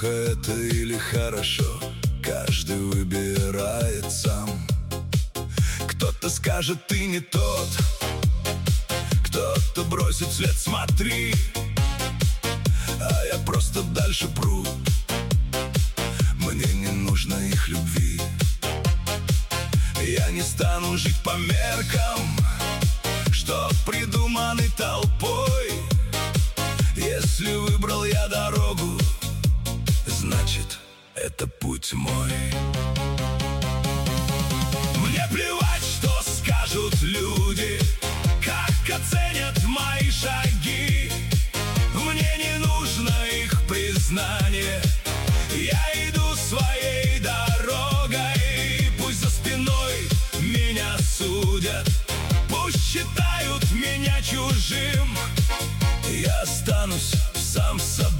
Плохо это или хорошо, каждый выбирает сам. Кто-то скажет, ты не тот, кто-то бросит вслед, смотри. А я просто дальше пру, мне не нужно их любви. Я не стану жить по меркам, что придуманы толпой. Если выбрал я дорогу, значит, это путь мой. Мне плевать, что скажут люди, как оценят мои шаги. Мне не нужно их признание, я иду своей дорогой. Пусть за спиной меня судят, пусть считают меня чужим, я останусь сам собой.